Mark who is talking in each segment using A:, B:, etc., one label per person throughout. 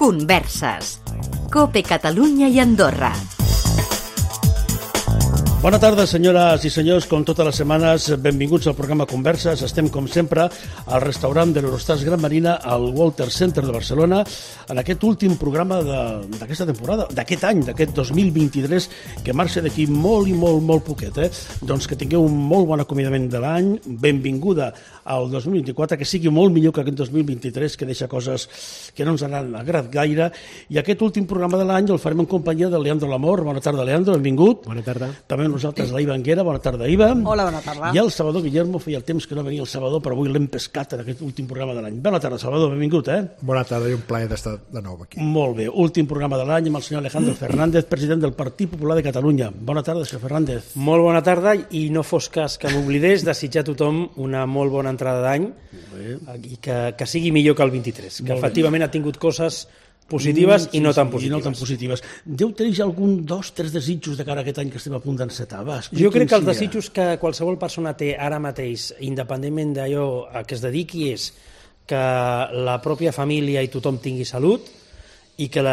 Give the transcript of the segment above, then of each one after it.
A: Converses. COPE Catalunya i Andorra.
B: Bona tarda, senyores i senyors. Com totes les setmanes, benvinguts al programa Converses. Estem, com sempre, al restaurant de l'Eurostars Gran Marina, al Walter Center de Barcelona, en aquest últim programa d'aquesta temporada, d'aquest any, d'aquest 2023, que marxa d'aquí molt i molt poquet. Doncs que tingueu un molt bon acomiadament de l'any, benvinguda al 2024, que sigui molt millor que aquest 2023, que deixa coses que no ens han agradat gaire. I aquest últim programa de l'any el farem en companyia de Leandro Lamor. Bona tarda, Leandro, benvingut.
C: Bona tarda.
B: També nosaltres, la Iva Anguera. Bona tarda, Iva.
D: Hola, bona tarda.
B: I el Salvador Guillermo. Feia el temps que no venia el Salvador, però avui l'hem pescat en aquest últim programa de l'any. Bona tarda, Salvador, benvingut,
C: Bona tarda i un plaer d'estar de nou aquí.
B: Molt bé, últim programa de l'any amb el senyor Alejandro Fernández, president del Partit Popular de Catalunya. Bona tarda, senyor Fernández.
E: Molt bona tarda, i no fos cas que m'oblidés desitjar a tothom una molt bona entrada d'any i que sigui millor que el 23, que efectivament ha tingut coses positives i no tan positives.
B: Deu tenir ja algun, 2, 3 desitjos de cara a aquest any que estem a punt d'encetar?
E: Jo crec que els desitjos que qualsevol persona té ara mateix, independentment d'allò a què es dediqui, és que la pròpia família i tothom tingui salut i que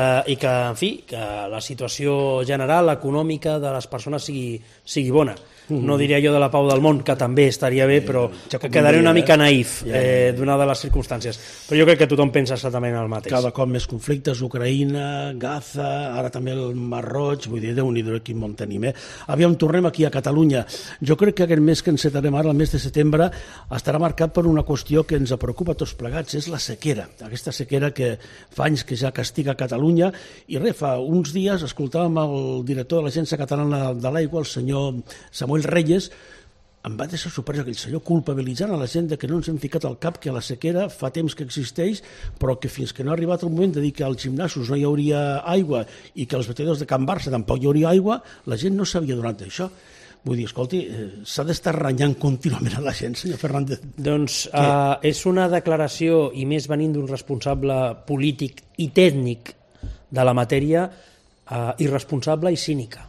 E: la situació general, econòmica de les persones sigui bona. No diré allò de la pau del món, que també estaria bé, però que quedaré una mica naïf, donada les circumstàncies. Però jo crec que tothom pensa exactament el mateix.
B: Cada cop més conflictes, Ucraïna, Gaza, ara també el Mar Roig, vull dir, Déu-n'hi-do, quin món tenim. Aviam, tornem aquí a Catalunya. Jo crec que aquest mes que encetarem ara, el mes de setembre, estarà marcat per una qüestió que ens preocupa a tots plegats, és la sequera. Aquesta sequera que fa anys que ja castiga Catalunya, i fa uns dies escoltàvem el director de l'Agència Catalana de l'Aigua, el senyor Samuel Reyes. Em va deixar sorpresa aquell senyor culpabilitzant a la gent que no ens hem ficat al cap que la sequera fa temps que existeix, però que fins que no ha arribat el moment de dir que als gimnasos no hi hauria aigua i que als batedors de Can Barça tampoc hi hauria aigua, la gent no s'havia donat d'això. Vull dir, escolti, s'ha d'estar renyant contínuament a la gent, senyor Fernández.
E: Doncs és una declaració, i més venint d'un responsable polític i tècnic de la matèria, irresponsable i cínica.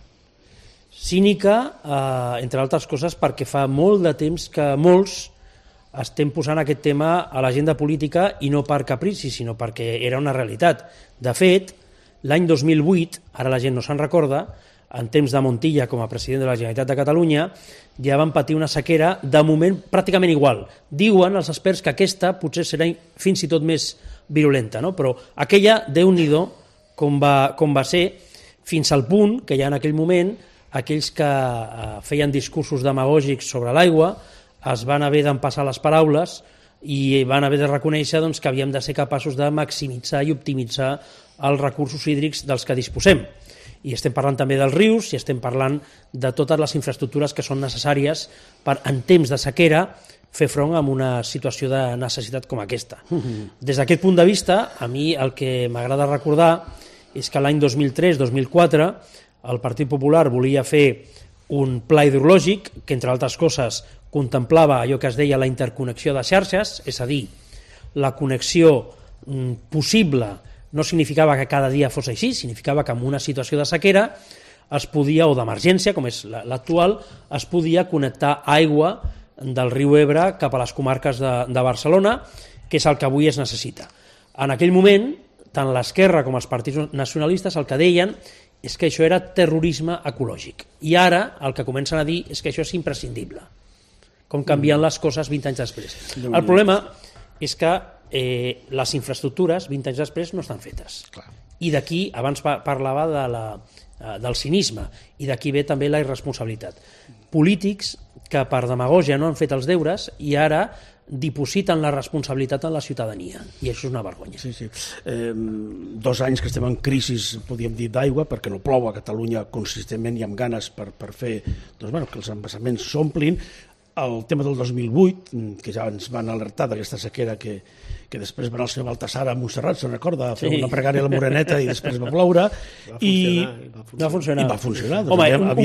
E: Cínica, entre altres coses, perquè fa molt de temps que molts estem posant aquest tema a l'agenda política, i no per caprici, sinó perquè era una realitat. De fet, l'any 2008, ara la gent no se'n recorda, en temps de Montilla com a president de la Generalitat de Catalunya, ja van patir una sequera, de moment pràcticament igual. Diuen els experts que aquesta potser serà fins i tot més virulenta, no? Però aquella, Déu-n'hi-do, com va ser, fins al punt que ja en aquell moment aquells que feien discursos demagògics sobre l'aigua es van haver d'empassar les paraules i van haver de reconèixer que havíem de ser capaços de maximitzar i optimitzar els recursos hídrics dels que disposem. I estem parlant també dels rius i estem parlant de totes les infraestructures que són necessàries per, en temps de sequera, fer front a una situació de necessitat com aquesta. Des d'aquest punt de vista, a mi el que m'agrada recordar és que l'any 2003-2004 el Partit Popular volia fer un pla hidrològic que, entre altres coses, contemplava allò que es deia la interconnexió de xarxes, és a dir, la connexió possible no significava que cada dia fos així, significava que en una situació de sequera es podia, o d'emergència, com és l'actual, es podia connectar aigua del riu Ebre cap a les comarques de Barcelona, que és el que avui es necessita. En aquell moment, tant l'esquerra com els partits nacionalistes el que deien és que això era terrorisme ecològic. I ara el que comencen a dir és que això és imprescindible. Com canvien les coses 20 anys després. El problema és que les infraestructures 20 anys després no estan fetes. I d'aquí, abans parlava del cinisme, i d'aquí ve també la irresponsabilitat. Polítics que per demagògia no han fet els deures i ara dipositen la responsabilitat en la ciutadania, i això és una vergonya.
B: Sí. 2 anys que estem en crisi, podríem dir, d'aigua, perquè no plou a Catalunya consistentment i amb ganes per fer que els embassaments s'omplin. El tema del 2008, que ja ens van alertar d'aquesta sequera que després va anar el senyor Baltasar a Montserrat, se'n recorda, a fer una pregària a la Moreneta i després va ploure. I va funcionar.
E: Home,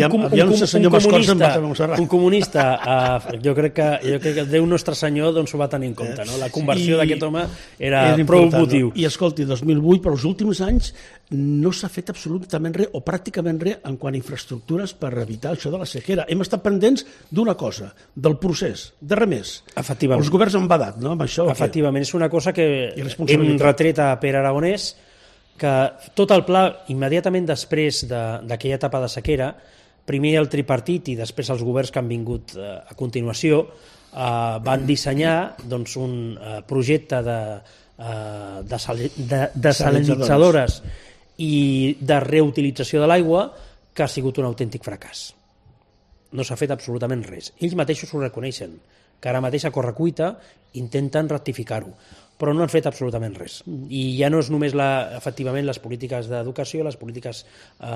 E: un comunista, jo crec que Déu Nostre Senyor ho va tenir en compte. La conversió d'aquest home era prou motiu.
B: I escolti, 2008, però els últims anys no s'ha fet absolutament res, o pràcticament res, en quant a infraestructures per evitar això de la sequera. Hem estat pendents d'una cosa, del procés, de res més.
E: Efectivament.
B: Els governs han badat, no?, amb això.
E: Efectivament, és una cosa que hem retret a Pere Aragonès, que tot el pla, immediatament després d'aquella etapa de sequera, primer el tripartit i després els governs que han vingut a continuació van dissenyar doncs, un projecte de desalinitzadores i de reutilització de l'aigua que ha sigut un autèntic fracàs. No s'ha fet absolutament res. Ells mateixos ho reconeixen, que ara mateix a correcuita intenten rectificar-ho, però no han fet absolutament res. I ja no és només efectivament les polítiques d'educació, les polítiques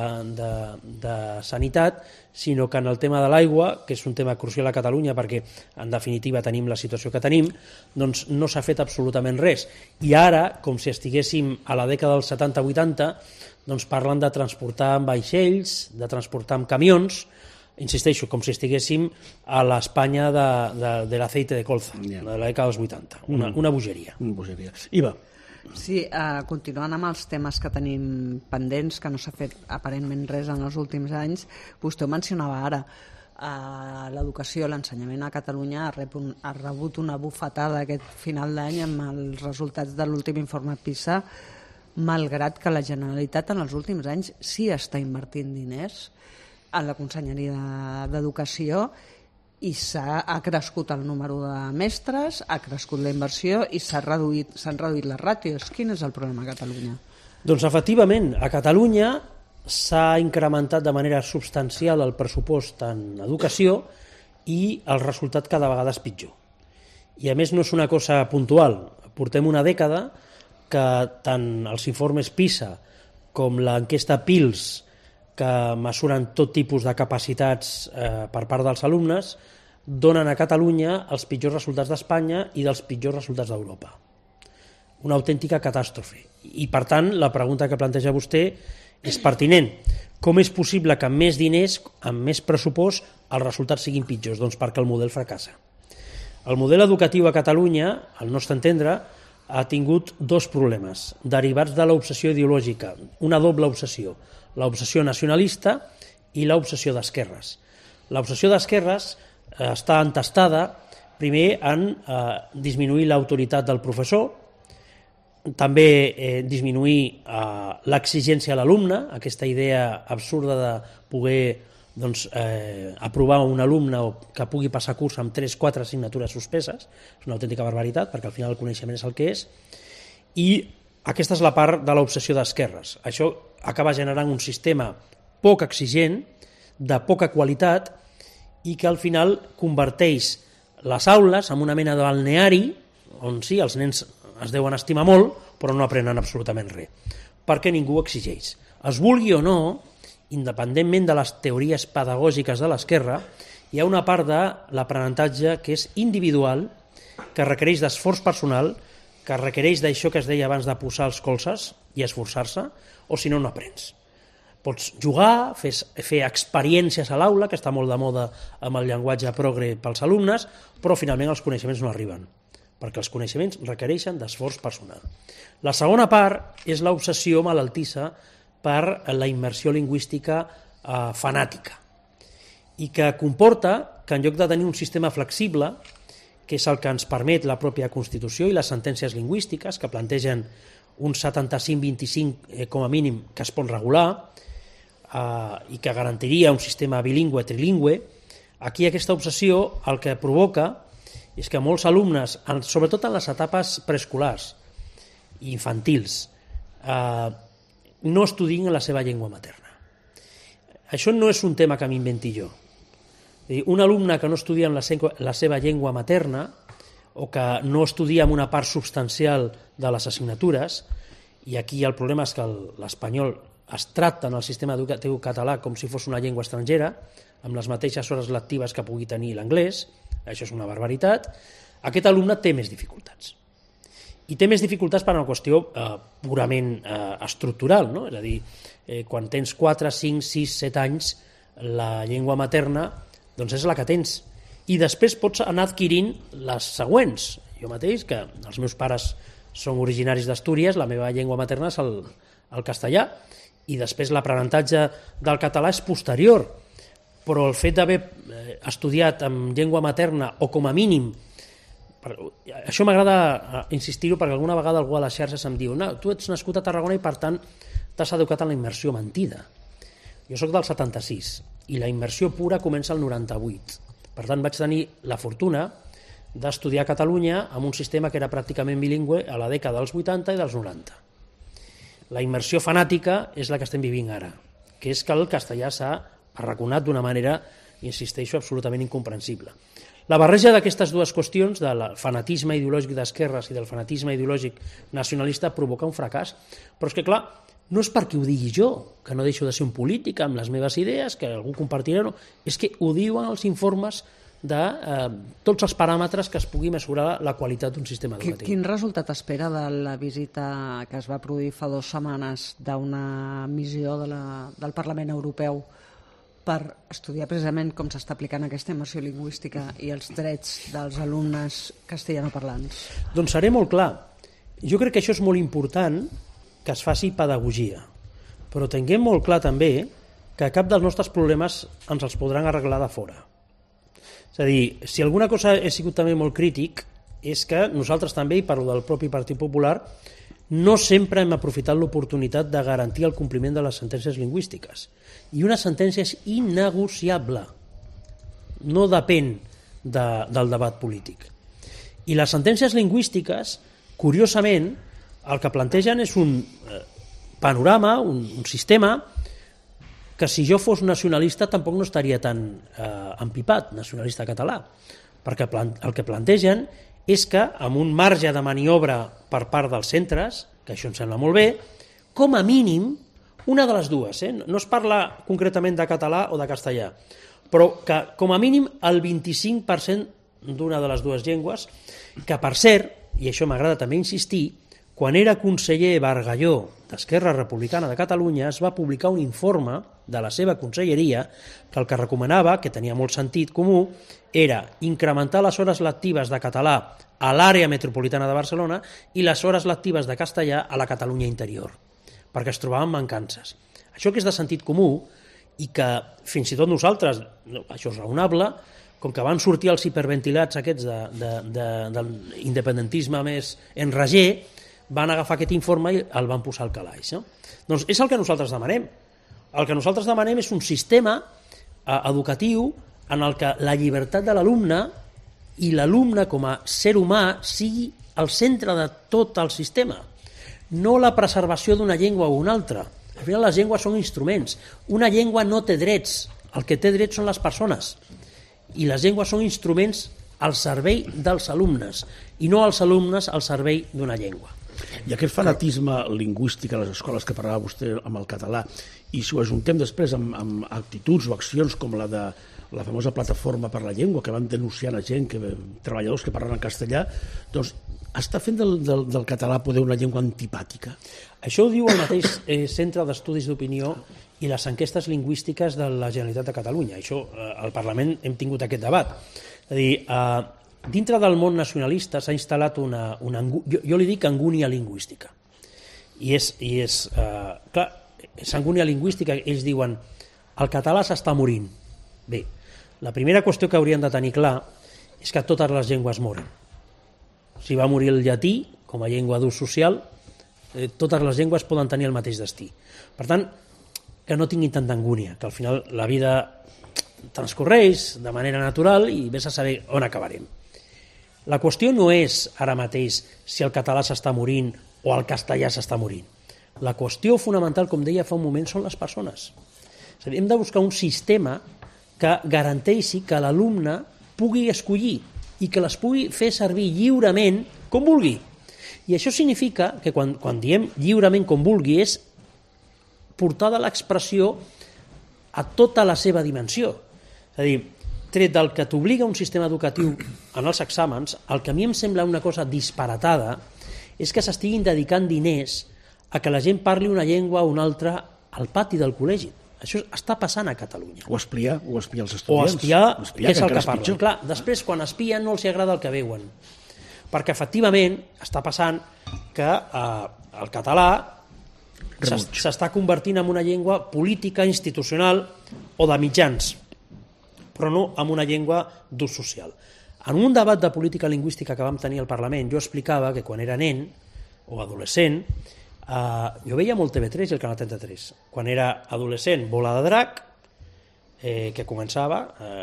E: de sanitat, sinó que en el tema de l'aigua, que és un tema crucial a Catalunya perquè en definitiva tenim la situació que tenim, doncs no s'ha fet absolutament res. I ara, com si estiguéssim a la dècada dels 70-80, doncs parlen de transportar amb vaixells, de transportar amb camions, insisteixo, com si estiguéssim a l'Espanya de l'aceite de colza, de la dècada dels 80. Una bogeria.
B: Una bogeria. Iva.
D: Sí, continuant amb els temes que tenim pendents, que no s'ha fet aparentment res en els últims anys, vostè ho mencionava ara, l'educació, l'ensenyament a Catalunya ha rebut una bufetada aquest final d'any amb els resultats de l'últim informe PISA, malgrat que la Generalitat en els últims anys sí està invertint diners a la Conselleria d'Educació i ha crescut el número de mestres, ha crescut la inversió i s'han reduït les ràtios. Quin és el problema a Catalunya?
E: Doncs efectivament, a Catalunya s'ha incrementat de manera substancial el pressupost en educació i el resultat cada vegada és pitjor. I a més no és una cosa puntual. Portem una dècada que tant els informes PISA com l'enquesta PILS, que mesuren tot tipus de capacitats per part dels alumnes, donen a Catalunya els pitjors resultats d'Espanya i dels pitjors resultats d'Europa. Una autèntica catàstrofe. I, per tant, la pregunta que planteja vostè és pertinent. Com és possible que amb més diners, amb més pressupost, els resultats siguin pitjors? Doncs perquè el model fracassa. El model educatiu a Catalunya, al nostre entendre, ha tingut dos problemes derivats de l'obsessió ideològica, una doble obsessió, l'obsessió nacionalista i l'obsessió d'esquerres. L'obsessió d'esquerres està entestada primer en disminuir l'autoritat del professor, també disminuir l'exigència a l'alumne, aquesta idea absurda de poder aprovar un alumne que pugui passar curs amb 3-4 assignatures suspeses, és una autèntica barbaritat perquè al final el coneixement és el que és, i aquesta és la part de l'obsessió d'esquerres. Això acaba generant un sistema poc exigent, de poca qualitat, i que al final converteix les aules en una mena de balneari on sí, els nens es deuen estimar molt, però no aprenen absolutament res, perquè ningú ho exigeix. Es vulgui o no, independentment de les teories pedagògiques de l'esquerra, hi ha una part de l'aprenentatge que és individual, que requereix d'esforç personal, que requereix d'això que es deia abans de posar els colzes i esforçar-se, o si no, no aprens. Pots jugar, fer experiències a l'aula, que està molt de moda amb el llenguatge progre pels alumnes, però finalment els coneixements no arriben, perquè els coneixements requereixen d'esforç personal. La segona part és l'obsessió malaltissa per la immersió lingüística fanàtica, i que comporta que en lloc de tenir un sistema flexible, que és el que ens permet la pròpia Constitució i les sentències lingüístiques, que plantegen un 75-25 com a mínim que es pot regular i que garantiria un sistema bilingüe, trilingüe, aquí aquesta obsessió el que provoca és que molts alumnes, sobretot en les etapes preescolars i infantils, no estudien la seva llengua materna. Això no és un tema que m'inventi jo. Un alumne que no estudia en la seva llengua materna o que no estudia en una part substancial de les assignatures, i aquí el problema és que l'espanyol es tracta en el sistema educatiu català com si fos una llengua estrangera, amb les mateixes hores lectives que pugui tenir l'anglès, això és una barbaritat, aquest alumne té més dificultats. I té més dificultats per una qüestió purament estructural, no? És a dir, quan tens 4, 5, 6, 7 anys, la llengua materna doncs és la que tens. I després pots anar adquirint les següents. Jo mateix, que els meus pares són originaris d'Astúries, la meva llengua materna és el castellà, i després l'aprenentatge del català és posterior, però el fet d'haver estudiat en llengua materna o com a mínim això m'agrada insistir-ho perquè alguna vegada algú a les xarxes em diu no, tu ets nascut a Tarragona i per tant t'has educat en la immersió mentida. Jo sóc del 76 i la immersió pura comença al 98. Per tant vaig tenir la fortuna d'estudiar a Catalunya amb un sistema que era pràcticament bilingüe a la dècada dels 80 i dels 90. La immersió fanàtica és la que estem vivint ara, que és que el castellà s'ha arraconat d'una manera, insisteixo, absolutament incomprensible. La barreja d'aquestes dues qüestions, del fanatisme ideològic d'esquerres i del fanatisme ideològic nacionalista, provoca un fracàs. Però és que, clar, no és perquè ho digui jo, que no deixo de ser un polític amb les meves idees, que algú compartirà, no. És que ho diuen els informes de tots els paràmetres que es pugui mesurar la qualitat d'un sistema educatiu.
D: Quin resultat espera de la visita que es va produir fa 2 setmanes d'una missió del Parlament Europeu per estudiar precisament com s'està aplicant aquesta immersió lingüística i els drets dels alumnes castellanoparlants?
E: Doncs seré molt clar. Jo crec que això és molt important que es faci pedagogia, però tinguem molt clar també que cap dels nostres problemes ens els podran arreglar de fora. És a dir, si alguna cosa he sigut també molt crític és que nosaltres també, i parlo del propi Partit Popular, no sempre hem aprofitat l'oportunitat de garantir el compliment de les sentències lingüístiques. I una sentència és innegociable, no depèn del debat polític. I les sentències lingüístiques, curiosament, el que plantegen és un panorama, un sistema, que si jo fos nacionalista tampoc no estaria tan empipat, nacionalista català, perquè el que plantegen és que amb un marge de maniobra per part dels centres, que això em sembla molt bé, com a mínim, una de les dues, no es parla concretament de català o de castellà, però que com a mínim el 25% d'una de les dues llengües, que per cert, i això m'agrada també insistir, quan era conseller Bargalló d'Esquerra Republicana de Catalunya es va publicar un informe de la seva conselleria que el que recomanava, que tenia molt sentit comú, era incrementar les hores lectives de català a l'àrea metropolitana de Barcelona i les hores lectives de castellà a la Catalunya interior, perquè es trobaven mancances. Això que és de sentit comú i que fins i tot nosaltres, això és raonable, com que van sortir els hiperventilats aquests de l'independentisme més enrager, van agafar aquest informe i el van posar al calaix. No? Doncs és el que nosaltres demanem. El que nosaltres demanem és un sistema educatiu en el que la llibertat de l'alumne i l'alumne com a ser humà sigui el centre de tot el sistema, no la preservació d'una llengua o una altra. Al final les llengües són instruments. Una llengua no té drets, el que té drets són les persones, i les llengües són instruments al servei dels alumnes i no els alumnes al servei d'una llengua.
B: I aquest fanatisme lingüístic a les escoles que parlava vostè amb el català, i si ho ajuntem després amb actituds o accions com la de la famosa plataforma per la llengua, que van denunciant a gent, treballadors que parlen en castellà, doncs està fent del català poder una llengua antipàtica?
E: Això ho diu el mateix Centre d'Estudis d'Opinió i les enquestes lingüístiques de la Generalitat de Catalunya. Això, al Parlament hem tingut aquest debat. És a dir, dintre del món nacionalista s'ha instal·lat jo li dic angúnia lingüística. I és clar, és angúnia lingüística, ells diuen el català s'està morint. Bé, la primera qüestió que haurien de tenir clar és que totes les llengües moren. Si va morir el llatí com a llengua d'ús social, totes les llengües poden tenir el mateix destí. Per tant, que no tinguin tanta angúnia, que al final la vida transcorreix de manera natural i vés a saber on acabarem. La qüestió no és ara mateix si el català s'està morint o el castellà s'està morint. La qüestió fonamental, com deia fa un moment, són les persones. És a dir, hem de buscar un sistema que garanteixi que l'alumne pugui escollir i que les pugui fer servir lliurement com vulgui. I això significa que quan diem lliurement com vulgui és portar de l'expressió a tota la seva dimensió. És a dir, tret del que t'obliga un sistema educatiu en els exàmens, el que a mi em sembla una cosa disparatada és que s'estiguin dedicant diners a que la gent parli una llengua o una altra al pati del col·legi. Això està passant a Catalunya.
B: O espiar els estudiants.
E: O espiar, què és el que parlen. Clar, després, quan espien, no els agrada el que veuen. Perquè, efectivament, està passant que el català s'està convertint en una llengua política, institucional o de mitjans, però no en una llengua d'ús social. En un debat de política lingüística que vam tenir al Parlament, jo explicava que quan era nen o adolescent, jo veia molt TV3 i el Canal 33. Quan era adolescent, Bola de Drac, que començava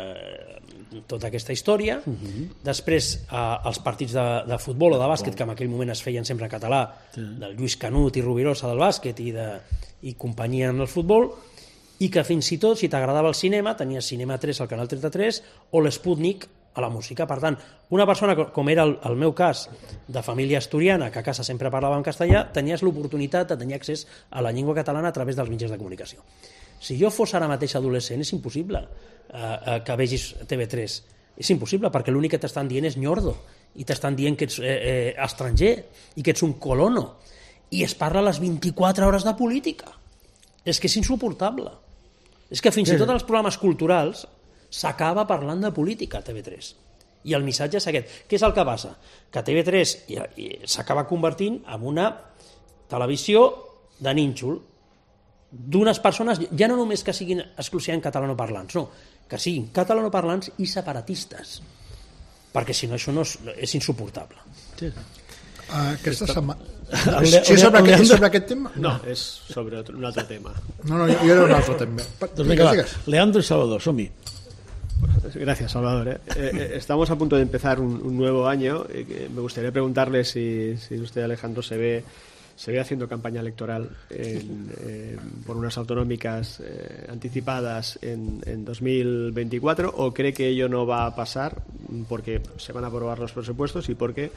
E: tota aquesta història. Després, els partits de futbol o de bàsquet, que en aquell moment es feien sempre en català, del Lluís Canut i Rovirosa del bàsquet i companyia en el futbol, i que fins i tot, si t'agradava el cinema, tenies Cinema 3 al Canal 33 o l'Sputnik a la música. Per tant, una persona, com era el meu cas, de família asturiana, que a casa sempre parlava en castellà, tenies l'oportunitat de tenir accés a la llengua catalana a través dels mitjans de comunicació. Si jo fos ara mateix adolescent, és impossible que vegis TV3. És impossible, perquè l'únic que t'estan dient és ñordo, i t'estan dient que ets estranger, i que ets un colono, i es parla a les 24 hores de política. És que és insuportable. És que fins i tot els programes culturals s'acaba parlant de política a TV3. I el missatge és aquest. Què és el que passa? Que TV3 s'acaba convertint en una televisió de nínxol d'unes persones, ja no només que siguin exclusivament catalanoparlants, no, que siguin catalanoparlants i separatistes, perquè si no això no és insuportable.
C: Sí. Aquesta setmana... És sobre aquest tema?
F: No, és sobre un altre tema.
C: No, jo era un altre tema.
B: Doncs vinga, va. Leandro y Salvador, som-hi.
F: Gracias, Salvador. Estamos a punto de empezar un nuevo año. Me gustaría preguntarle si usted, Alejandro, se ve haciendo campaña electoral por unas autonómicas anticipadas en 2024, o cree que ello no va a pasar porque se van a aprobar los presupuestos y porque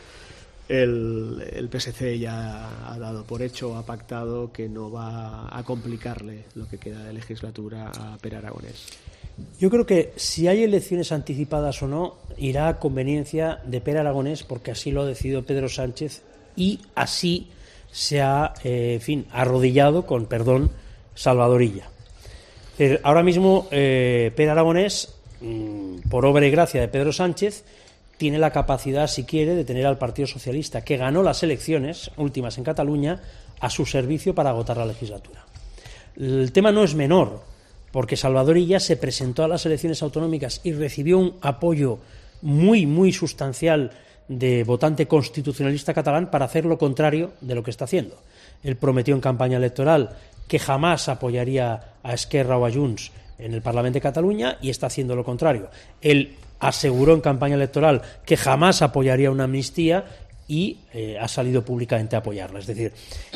F: el PSC ya ha dado por hecho, ha pactado que no va a complicarle lo que queda de legislatura a Pere Aragonés.
E: Yo creo que si hay elecciones anticipadas o no, irá a conveniencia de Pere Aragonés, porque así lo ha decidido Pedro Sánchez y así se ha, arrodillado, con perdón, Salvador Illa. Ahora mismo Pere Aragonés, por obra y gracia de Pedro Sánchez, tiene la capacidad, si quiere, de tener al Partido Socialista, que ganó las elecciones últimas en Cataluña, a su servicio para agotar la legislatura. El tema no es menor, porque Salvador Illa se presentó a las elecciones autonómicas y recibió un apoyo muy, muy sustancial de votante constitucionalista catalán para hacer lo contrario de lo que está haciendo. Él prometió en campaña electoral que jamás apoyaría a Esquerra o a Junts en el Parlamento de Cataluña y está haciendo lo contrario. Él aseguró en campaña electoral que jamás apoyaría una amnistía y ha salido públicamente a apoyarla. Es decir,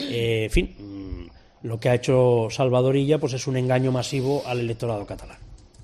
E: lo que ha hecho Salvador Illa pues es un engaño masivo al electorado catalán.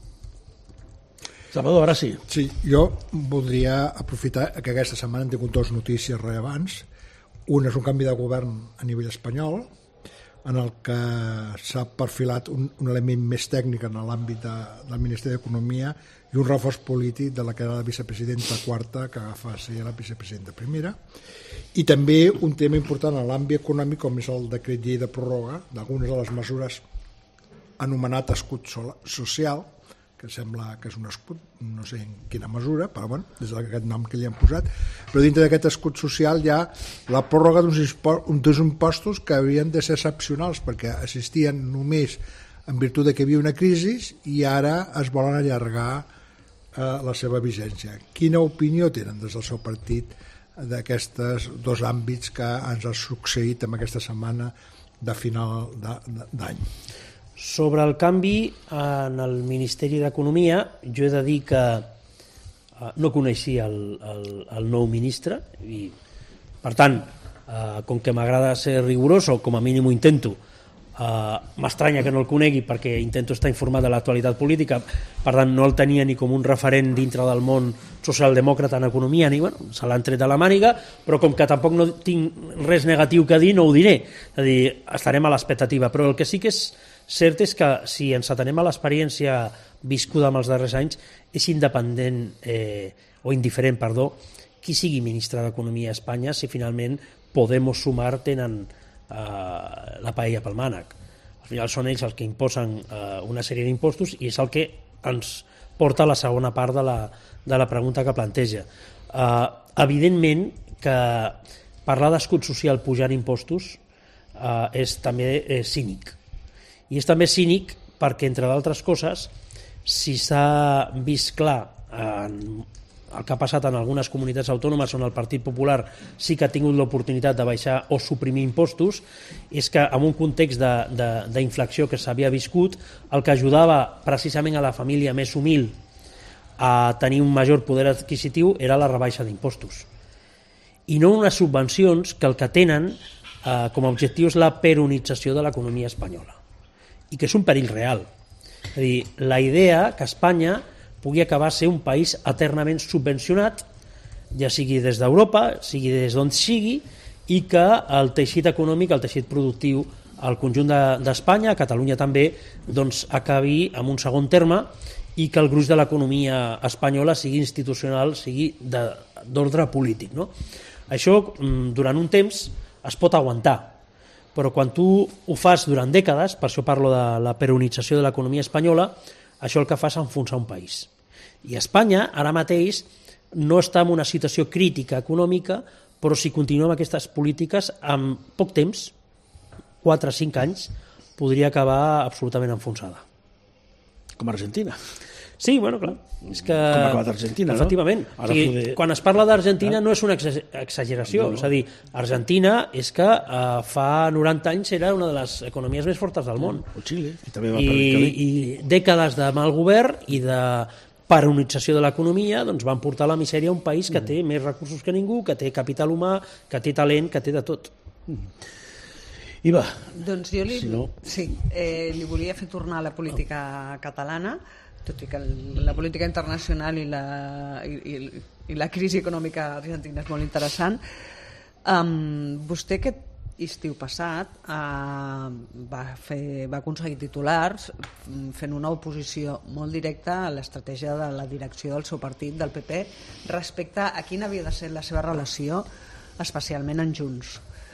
B: Salvador, ara sí.
C: Sí, jo voldria aprofitar que aquesta setmana hem tingut dues notícies rellevants. Una és un canvi de govern a nivell espanyol, en el que s'ha perfilat un element més tècnic en l'àmbit del Ministeri d'Economia i un reforç polític de la que era la vicepresidenta quarta, que agafa a ser la vicepresidenta primera. I també un tema important en l'àmbit econòmic, com és el decret llei de pròrroga d'algunes de les mesures anomenat escut social, que sembla que és un escut, no sé en quina mesura, però bueno, des d'aquest nom que li han posat, però dintre d'aquest escut social hi ha la pròrroga d'uns impostos que havien de ser excepcionals perquè assistien només en virtut de que hi havia una crisi i ara es volen allargar la seva vigència. Quina opinió tenen des del seu partit d'aquests dos àmbits que ens ha succeït en aquesta setmana de final d'any?
E: Sobre el canvi en el Ministeri d'Economia, jo he de dir que no coneixia el nou ministre i, per tant, com que m'agrada ser rigorós, o com a mínim ho intento, m'estranya que no el conegui perquè intento estar informat de l'actualitat política, per tant no el tenia ni com un referent dintre del món socialdemòcrata en economia, ni se l'han tret a la màniga, però com que tampoc no tinc res negatiu que dir, no ho diré, és a dir, estarem a l'expectativa, però el que sí que és cert és que si ens atenem a l'experiència viscuda en els darrers anys, és independent o indiferent, qui sigui ministre d'Economia a Espanya si finalment Podemos Sumar tenen la paella pel mànec. Al final són ells els que imposen una sèrie d'impostos i és el que ens porta a la segona part de la pregunta que planteja. Evidentment que parlar d'escut social pujant impostos és també cínic. I és també cínic perquè, entre d'altres coses, si s'ha vist clar en el que ha passat en algunes comunitats autònomes on el Partit Popular sí que ha tingut l'oportunitat de baixar o suprimir impostos, és que en un context d'inflació que s'havia viscut, el que ajudava precisament a la família més humil a tenir un major poder adquisitiu era la rebaixa d'impostos. I no unes subvencions que el que tenen com a objectiu és la peronització de l'economia espanyola, i que és un perill real. És a dir, la idea que Espanya pugui acabar ser un país eternament subvencionat, ja sigui des d'Europa, sigui des d'on sigui, i que el teixit econòmic, el teixit productiu, al conjunt d'Espanya, a Catalunya també, doncs acabi en un segon terme, i que el gruix de l'economia espanyola sigui institucional, sigui d'ordre polític, no? Això, durant un temps, es pot aguantar, però quan tu ho fas durant dècades, per això parlo de la peronització de l'economia espanyola, això el que fa és enfonsar un país. I Espanya, ara mateix, no està en una situació crítica econòmica, però si continua amb aquestes polítiques, en poc temps, 4 o 5 anys, podria acabar absolutament enfonsada.
B: Com Argentina.
E: Sí, bueno, clar. És que...
B: Com ha acabat Argentina,
E: efectivament.
B: no?
E: O sigui, quan es parla d'Argentina no és una exageració. No. És a dir, Argentina és que fa 90 anys era una de les economies més fortes del món.
B: O Xile, que també va per el camí.
E: I dècades de mal govern i de peronització de l'economia doncs van portar a la misèria un país que té més recursos que ningú, que té capital humà, que té talent, que té de tot.
B: I va.
D: Doncs jo li volia fer tornar a la política catalana, tot i que la política internacional i la crisi econòmica argentina és molt interessant. Vostè aquest estiu passat va aconseguir titulars fent una oposició molt directa a l'estratègia de la direcció del seu partit, del PP, respecte a quina havia de ser la seva relació, especialment en Junts.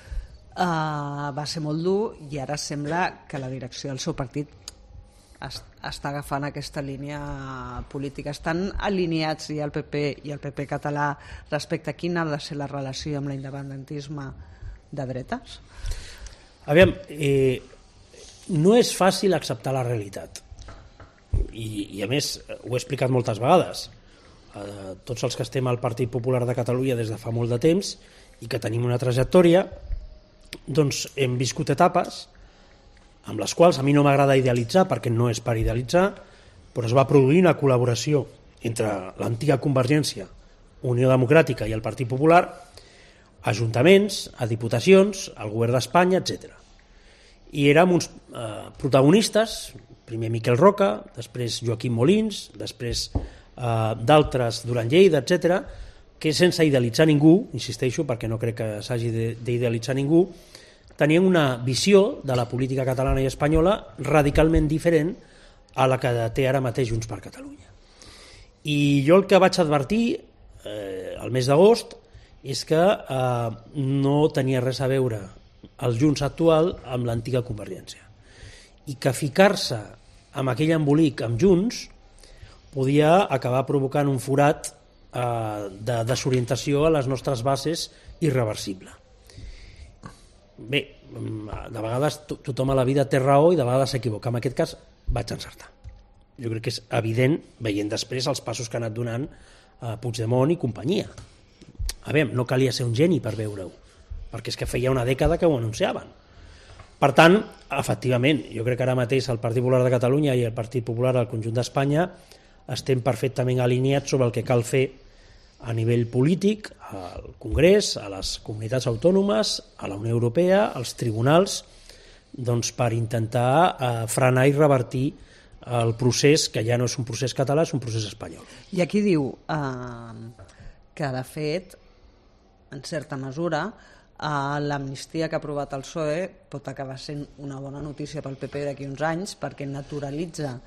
D: Va ser molt dur i ara sembla que la direcció del seu partit està agafant aquesta línia política. Estan alineats ja el PP i el PP català respecte a quina ha de ser la relació amb l'independentisme de dretes?
E: Aviam, no és fàcil acceptar la realitat. I a més, ho he explicat moltes vegades. Tots els que estem al Partit Popular de Catalunya des de fa molt de temps i que tenim una trajectòria, doncs hem viscut etapes amb les quals a mi no m'agrada idealitzar, perquè no és per idealitzar, però es va produir una col·laboració entre l'antiga Convergència, Unió Democràtica i el Partit Popular, ajuntaments, a diputacions, al govern d'Espanya, etc. I érem uns protagonistes, primer Miquel Roca, després Joaquim Molins, després d'altres, Duran Lleida, etc., que sense idealitzar ningú, insisteixo perquè no crec que s'hagi d'idealitzar ningú, tenien una visió de la política catalana i espanyola radicalment diferent a la que té ara mateix Junts per Catalunya. I jo el que vaig advertir el mes d'agost és que no tenia res a veure el Junts actual amb l'antiga Convergència i que ficar-se amb aquell embolic amb Junts podia acabar provocant un forat de desorientació a les nostres bases irreversible. Bé, de vegades tothom a la vida té raó i de vegades s'equivoca. En aquest cas vaig encertar. Jo crec que és evident, veient després els passos que ha anat donant Puigdemont i companyia. A veure, no calia ser un geni per veure-ho, perquè és que feia una dècada que ho anunciaven. Per tant, efectivament, jo crec que ara mateix el Partit Popular de Catalunya i el Partit Popular al conjunt d'Espanya estem perfectament alineats sobre el que cal fer a nivell polític, al Congrés, a les comunitats autònomes, a la Unió Europea, als tribunals, doncs per intentar frenar i revertir el procés, que ja no és un procés català, és un procés espanyol.
D: I aquí diu que, de fet, en certa mesura, l'amnistia que ha aprovat el PSOE pot acabar sent una bona notícia pel PP d'aquí uns anys, perquè naturalitza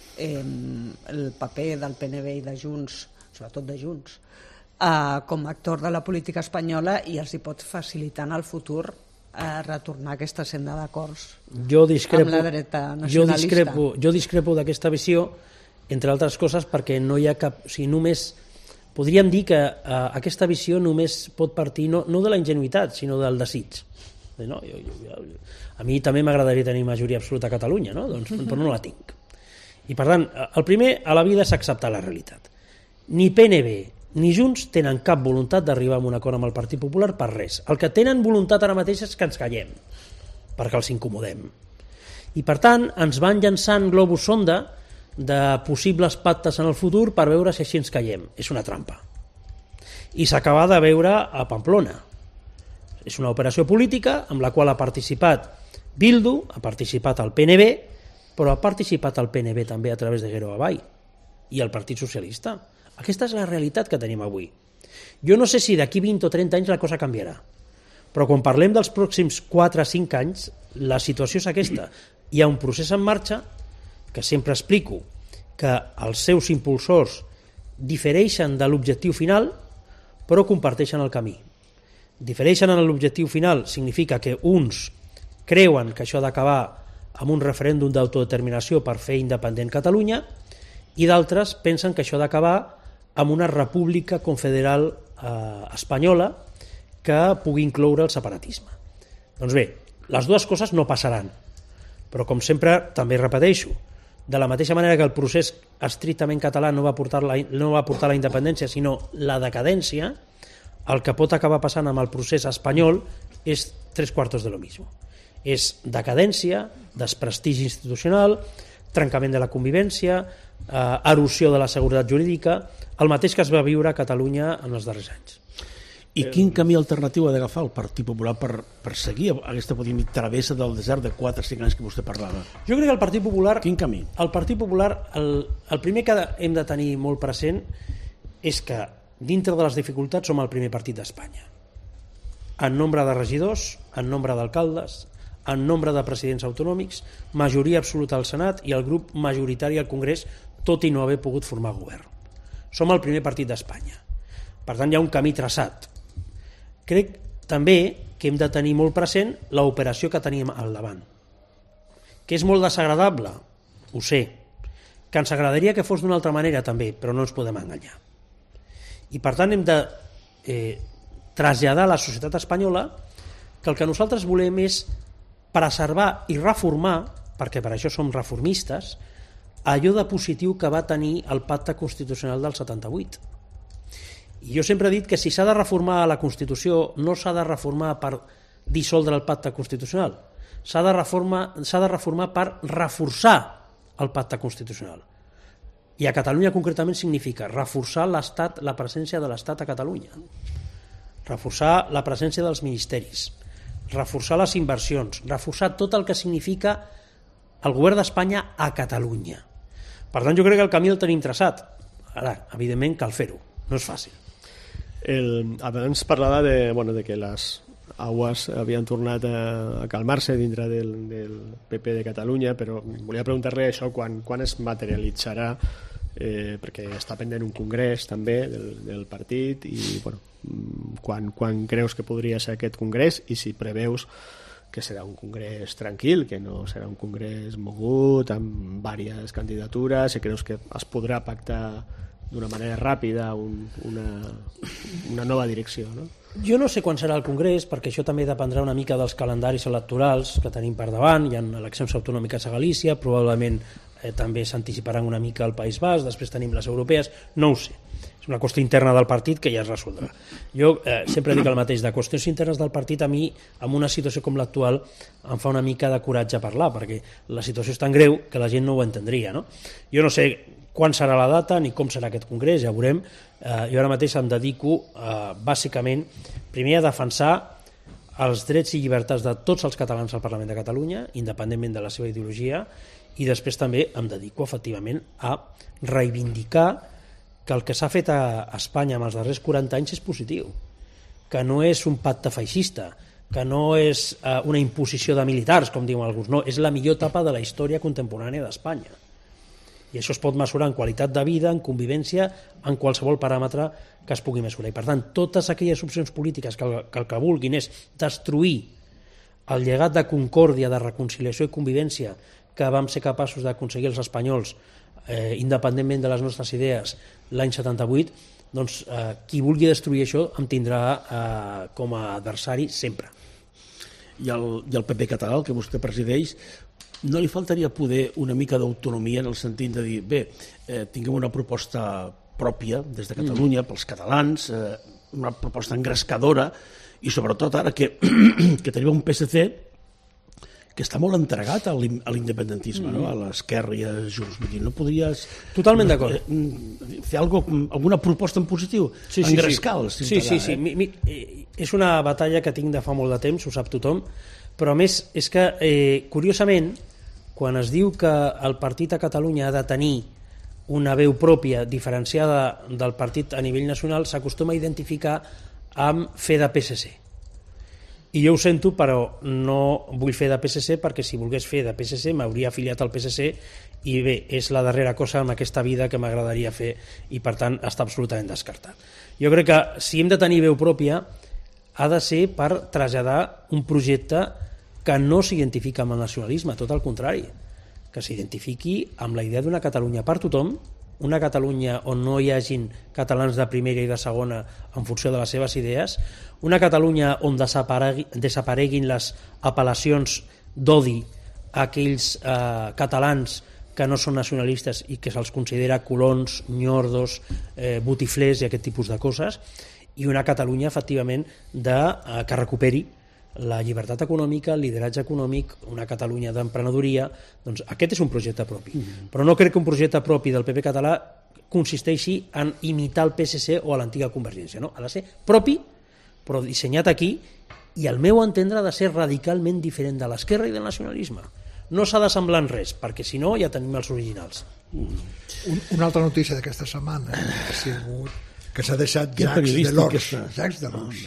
D: el paper del PNB i de Junts, sobretot de Junts, com a actor de la política espanyola i els hi pot facilitar en el futur retornar a aquesta senda d'acords amb la dreta nacionalista.
E: Jo discrepo d'aquesta visió, entre altres coses, perquè no hi ha cap... O sigui, només... Podríem dir que aquesta visió només pot partir no de la ingenuïtat, sinó del desig. No? A mi també m'agradaria tenir majoria absoluta a Catalunya, no? Doncs, però no la tinc. I per tant, el primer a la vida és acceptar la realitat. Ni PNB ni Junts tenen cap voluntat d'arribar a un acord amb el Partit Popular per res. El que tenen voluntat ara mateix és que ens callem, perquè els incomodem. I per tant ens van llançant globus sonda de possibles pactes en el futur per veure si així ens callem. És una trampa. I s'acaba de veure a Pamplona. És una operació política amb la qual ha participat Bildu, ha participat el PNB, però ha participat el PNB també a través de Guero Abay i el Partit Socialista. Aquesta és la realitat que tenim avui. Jo no sé si d'aquí 20 o 30 anys la cosa canviarà, però quan parlem dels pròxims 4 o 5 anys, la situació és aquesta. Hi ha un procés en marxa que sempre explico que els seus impulsors difereixen de l'objectiu final, però comparteixen el camí. Difereixen en l'objectiu final significa que uns creuen que això ha d'acabar amb un referèndum d'autodeterminació per fer independent Catalunya i d'altres pensen que això ha d'acabar amb una república confederal espanyola que pugui incloure el separatisme. Doncs bé, les dues coses no passaran, però com sempre també repeteixo, de la mateixa manera que el procés estrictament català no va portar la independència sinó la decadència, el que pot acabar passant amb el procés espanyol és 3/4 de lo mismo. És decadència, desprestigi institucional, trencament de la convivència, erosió de la seguretat jurídica, el mateix que es va viure a Catalunya en els darrers anys.
B: I quin camí alternatiu ha d'agafar el Partit Popular per seguir aquesta travessa del desert de 4 o 5 anys que vostè parlava?
E: Jo crec que el Partit Popular...
B: Quin camí?
E: El Partit Popular, el primer que hem de tenir molt present és que dintre de les dificultats som el primer partit d'Espanya. En nombre de regidors, en nombre d'alcaldes, en nombre de presidents autonòmics, majoria absoluta al Senat i el grup majoritari al Congrés, tot i no haver pogut formar govern. Som el primer partit d'Espanya. Per tant, hi ha un camí traçat. Crec també que hem de tenir molt present l'operació que tenim al davant. Que és molt desagradable, ho sé. Que ens agradaria que fos d'una altra manera també, però no ens podem enganyar. I per tant hem de traslladar a la societat espanyola que el que nosaltres volem és preservar i reformar, perquè per això som reformistes, allò de positiu que va tenir el pacte constitucional del 78. I jo sempre he dit que si s'ha de reformar la Constitució no s'ha de reformar per dissoldre el pacte constitucional, s'ha de reformar per reforçar el pacte constitucional. I a Catalunya concretament significa reforçar l'Estat, la presència de l'Estat a Catalunya, reforçar la presència dels ministeris, reforçar les inversions, reforçar tot el que significa el govern d'Espanya a Catalunya. Per tant, jo crec que el camí el tenim traçat. Ara, evidentment, cal fer-ho. No és fàcil.
F: Abans parlava de que les aguas havien tornat a calmar-se dintre del PP de Catalunya, però volia preguntar-li això quan es materialitzarà, perquè està pendent un congrés també del partit i quan creus que podria ser aquest congrés i si preveus que serà un congrés tranquil, que no serà un congrés mogut amb diverses candidatures, si creus que es podrà pactar d'una manera ràpida una nova direcció, no?
E: Jo no sé quan serà el Congrés, perquè això també dependrà una mica dels calendaris electorals que tenim per davant. Hi ha eleccions autonòmiques a Galícia, probablement també s'anticiparan una mica al País Basc, després tenim les europees, no ho sé. És una qüestió interna del partit que ja es resoldrà. Jo sempre dic el mateix, de qüestions internes del partit a mi, en una situació com l'actual, em fa una mica de coratge parlar, perquè la situació és tan greu que la gent no ho entendria, no? Jo no sé quan serà la data ni com serà aquest congrés, ja veurem. Jo ara mateix em dedico bàsicament primer a defensar els drets i llibertats de tots els catalans al Parlament de Catalunya, independentment de la seva ideologia, i després també em dedico efectivament a reivindicar que el que s'ha fet a Espanya en els darrers 40 anys és positiu, que no és un pacte feixista, que no és una imposició de militars, com diuen alguns, no, és la millor etapa de la història contemporània d'Espanya. I això es pot mesurar en qualitat de vida, en convivència, en qualsevol paràmetre que es pugui mesurar. I per tant, totes aquelles opcions polítiques que el que vulguin és destruir el llegat de concòrdia, de reconciliació i convivència que vam ser capaços d'aconseguir els espanyols independentment de les nostres idees l'any 78, doncs qui vulgui destruir això em tindrà com a adversari sempre.
B: I el PP català, el que vostè presideix, no li faltaria poder una mica d'autonomia en el sentit de dir, bé, tinguem una proposta pròpia des de Catalunya, pels catalans, una proposta engrescadora, i sobretot ara que tenim un PSC que està molt entregat a l'independentisme, no? A l'esquerra i a Junts. No podries...
E: Totalment d'acord.
B: Fer alguna proposta en positiu? Engrescar el ciutadà.
E: Sí. És una batalla que tinc de fa molt de temps, ho sap tothom, però a més és que, curiosament, quan es diu que el partit a Catalunya ha de tenir una veu pròpia diferenciada del partit a nivell nacional, s'acostuma a identificar amb fer de PSC. I jo ho sento, però no vull fer de PSC, perquè si volgués fer de PSC m'hauria afiliat al PSC, i bé, és la darrera cosa en aquesta vida que m'agradaria fer, i per tant està absolutament descartat. Jo crec que si hem de tenir veu pròpia ha de ser per traslladar un projecte que no s'identifica amb el nacionalisme, tot el contrari, que s'identifiqui amb la idea d'una Catalunya per tothom, una Catalunya on no hi hagin catalans de primera i de segona en funció de les seves idees, una Catalunya on desapareguin les apel·lacions d'odi a aquells catalans que no són nacionalistes i que se'ls considera colons, nyordos, botiflers i aquest tipus de coses, i una Catalunya efectivament que recuperi la llibertat econòmica, el lideratge econòmic, una Catalunya d'emprenedoria. Doncs aquest és un projecte propi. Però no crec que un projecte propi del PP català consisteixi en imitar el PSC o a l'antiga Convergència. No? Ha de ser propi, però dissenyat aquí, i al meu entendre ha de ser radicalment diferent de l'esquerra i del nacionalisme. No s'ha d'assemblar en res, perquè si no ja tenim els originals.
C: Una altra notícia d'aquesta setmana ha sigut que s'ha deixat Jacques Delors.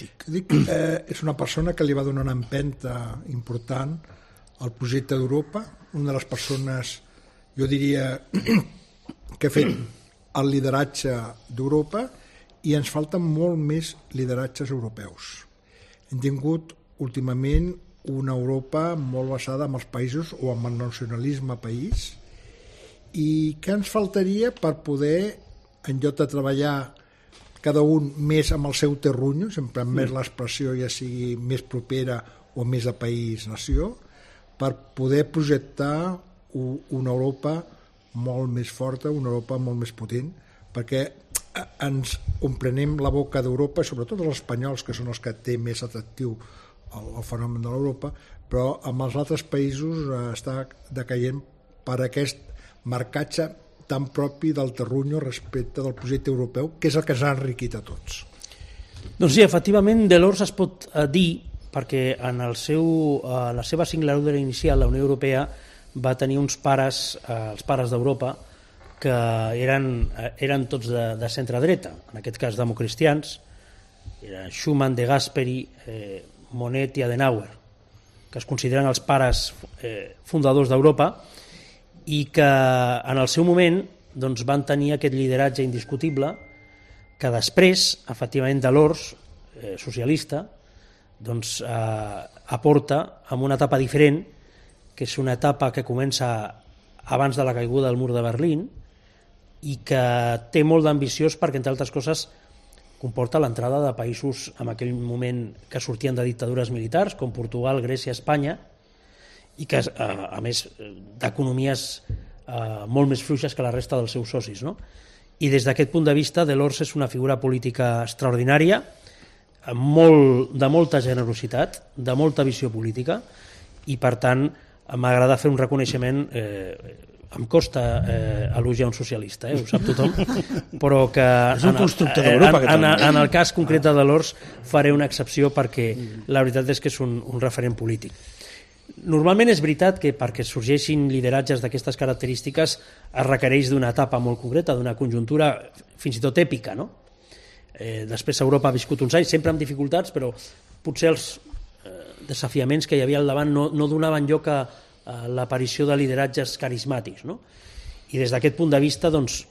C: És una persona que li va donar una empenta important al projecte d'Europa, una de les persones, jo diria, que ha fet el lideratge d'Europa, i ens falten molt més lideratges europeus. Hem tingut últimament una Europa molt basada en els països o en el nacionalisme país, i què ens faltaria per poder, en lloc de treballar cada un més amb el seu terrunyo, sempre amb més l'expressió ja sigui més propera o més de país-nació, per poder projectar una Europa molt més forta, una Europa molt més potent, perquè ens omprenem la boca d'Europa, sobretot els espanyols, que són els que té més atractiu el fenomen de l'Europa, però amb els altres països està decaient per aquest marcatge tan propi del terrunyo respecte del projecte europeu, que és el que ens ha enriquit a tots.
E: Doncs sí, efectivament, Delors es pot dir, perquè en la seva singladura inicial, la Unió Europea va tenir uns pares, els pares d'Europa, que eren tots de centre-dreta, en aquest cas democristians, eren Schuman, De Gasperi, Monnet i Adenauer, que es consideren els pares fundadors d'Europa, i que en el seu moment doncs, van tenir aquest lideratge indiscutible que després, efectivament, Delors, socialista, doncs, aporta amb una etapa diferent, que és una etapa que comença abans de la caiguda del mur de Berlín i que té molt d'ambiciós perquè, entre altres coses, comporta l'entrada de països en aquell moment que sortien de dictadures militars, com Portugal, Grècia, Espanya, i que, a més, d'economies molt més fluixes que la resta dels seus socis. No? I des d'aquest punt de vista, Delors és una figura política extraordinària, de molta generositat, de molta visió política, i per tant m'agrada fer un reconeixement, em costa elogiar un socialista, ho sap tothom, però que en el cas concret de Delors faré una excepció perquè la veritat és que és un referent polític. Normalment és veritat que perquè sorgeixin lideratges d'aquestes característiques es requereix d'una etapa molt concreta, d'una conjuntura fins i tot èpica, no? Després Europa ha viscut uns anys, sempre amb dificultats, però potser els desafiaments que hi havia al davant no donaven lloc a l'aparició de lideratges carismàtics, no? I des d'aquest punt de vista, doncs,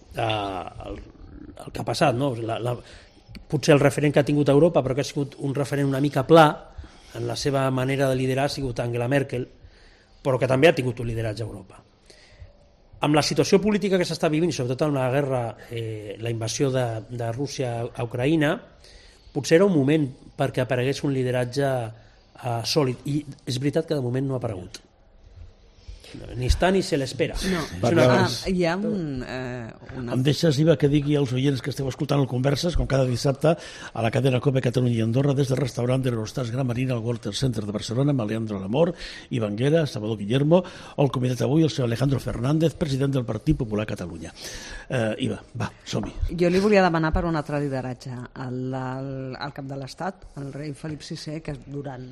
E: el que ha passat, no? Potser el referent que ha tingut Europa, però que ha sigut un referent una mica pla, en la seva manera de liderar ha sigut Angela Merkel, però que també ha tingut un lideratge a Europa. Amb la situació política que s'està vivint, sobretot amb la guerra, la invasió de Rússia a Ucraïna, potser era un moment perquè aparegués un lideratge sòlid, i és veritat que de moment no ha aparegut. Ni està ni se l'espera.
D: No. Hi ha una...
B: Em deixes, Iva, que digui als oients que esteu escoltant el Converses, com cada dissabte, a la cadena COPE Catalunya i Andorra, des del restaurant de l'Hostal Gran Marina al Walter Center de Barcelona, amb Leandro Lamor, Ivan Guera, Salvador Guillermo, o el convidat avui, el senyor Alejandro Fernández, president del Partit Popular Catalunya. Iva, va, som-hi.
D: Jo li volia demanar per un altre lideratge al cap de l'Estat, el rei Felip VI, que durant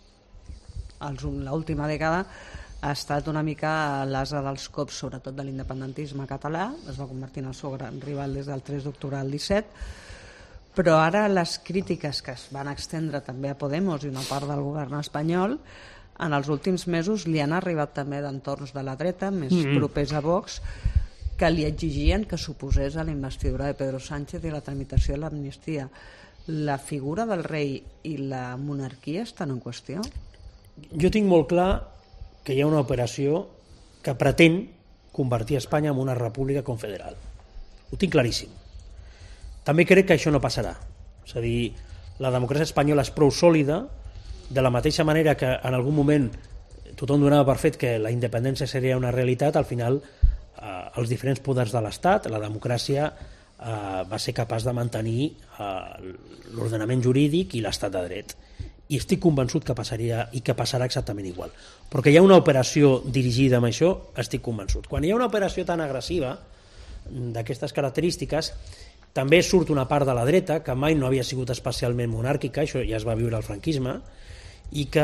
D: l'última dècada ha estat una mica l'ase dels cops, sobretot de l'independentisme català, es va convertir en el seu gran rival des del 3 d'octubre del 17, però ara les crítiques que es van extendre també a Podemos i una part del govern espanyol, en els últims mesos li han arribat també d'entorns de la dreta, més propers a Vox, que li exigien que s'oposés a la investidura de Pedro Sánchez i la tramitació de l'amnistia. La figura del rei i la monarquia estan en qüestió?
E: Jo tinc molt clar que hi ha una operació que pretén convertir Espanya en una república confederal. Ho tinc claríssim. També crec que això no passarà. És a dir, la democràcia espanyola és prou sòlida, de la mateixa manera que en algun moment tothom donava per fet que la independència seria una realitat, al final els diferents poders de l'Estat, la democràcia va ser capaç de mantenir l'ordenament jurídic i l'estat de dret. I estic convençut que passaria i que passarà exactament igual. Però que hi ha una operació dirigida amb això, estic convençut. Quan hi ha una operació tan agressiva d'aquestes característiques, també surt una part de la dreta que mai no havia sigut especialment monàrquica, això ja es va viure al franquisme, i que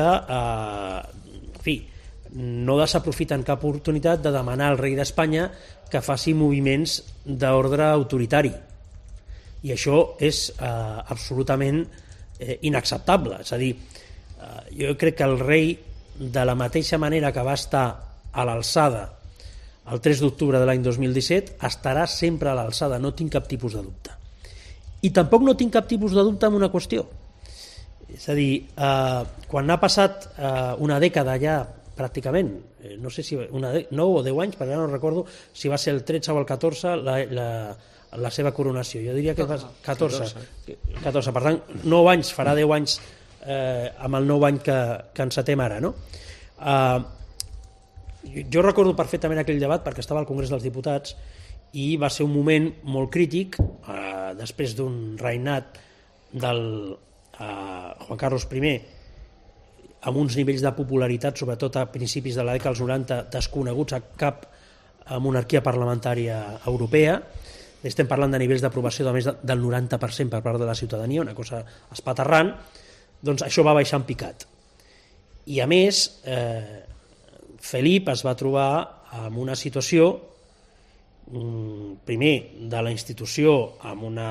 E: en fi, no desaprofiten cap oportunitat de demanar al rei d'Espanya que faci moviments d'ordre autoritari. I això és absolutament inacceptable. És a dir, jo crec que el rei, de la mateixa manera que va estar a l'alçada el 3 d'octubre de l'any 2017, estarà sempre a l'alçada, no tinc cap tipus de dubte. I tampoc no tinc cap tipus de dubte en una qüestió. És a dir, quan ha passat una dècada ja pràcticament, no sé si 9 o 10 anys, perquè no recordo si va ser el 13 o el 14 la seva coronació. Jo diria que 14. Per tant, 9 anys, farà 10 anys amb el 9 any que encetem ara, no? Jo recordo perfectament aquell debat perquè estava al Congrés dels Diputats i va ser un moment molt crític després d'un regnat del Juan Carlos I amb uns nivells de popularitat, sobretot a principis de la dècada dels 90, desconeguts a cap monarquia parlamentària europea. Estem parlant de nivells d'aprovació de més del 90% per part de la ciutadania, una cosa espaterrant. Doncs això va baixar en picat. I a més, Felip es va trobar en una situació, primer, de la institució amb una...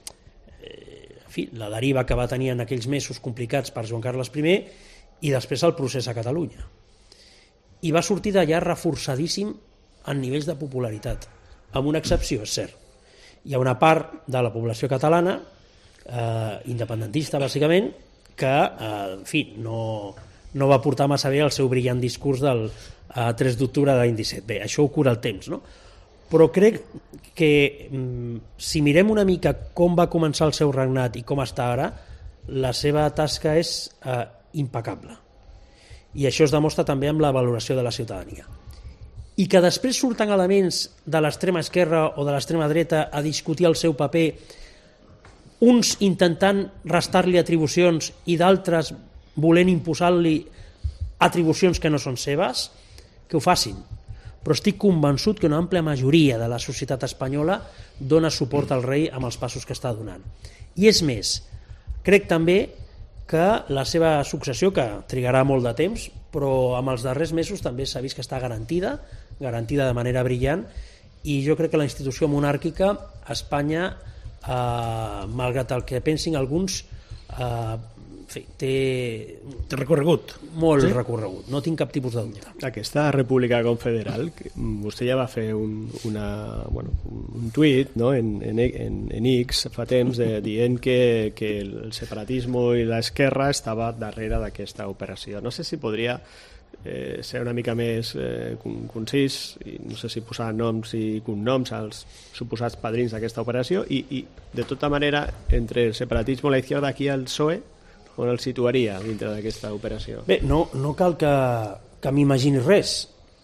E: la deriva que va tenir en aquells mesos complicats per Joan Carles I, i després el procés a Catalunya. I va sortir d'allà reforçadíssim en nivells de popularitat, amb una excepció, és cert. Hi ha una part de la població catalana, independentista bàsicament, que en fi, no va portar massa bé el seu brillant discurs del 3 d'octubre de l'any 17. Bé, això ho cura el temps, no? Però crec que si mirem una mica com va començar el seu regnat i com està ara, la seva tasca és impecable. I això es demostra també amb la valoració de la ciutadania. I que després surten elements de l'extrema esquerra o de l'extrema dreta a discutir el seu paper, uns intentant restar-li atribucions i d'altres volent imposar-li atribucions que no són seves, que ho facin. Però estic convençut que una àmplia majoria de la societat espanyola dona suport al rei amb els passos que està donant. I és més, crec també que la seva successió, que trigarà molt de temps, però amb els darrers mesos també s'ha vist que està garantida de manera brillant, i jo crec que la institució monàrquica a Espanya, malgrat el que pensin alguns, té
B: recorregut.
E: Molt recorregut, no tinc cap tipus de dubte.
F: Aquesta república confederal, vostè ja va fer un tuit, no? en X fa temps dient que el separatisme i l'esquerra estava darrere d'aquesta operació. No sé si podria ser una mica més concís, i no sé si posar noms i cognoms als suposats padrins d'aquesta operació, i de tota manera entre el separatisme i la izquierda, aquí el PSOE on el situaria dintre d'aquesta operació?
E: Bé, no cal que m'imagini res.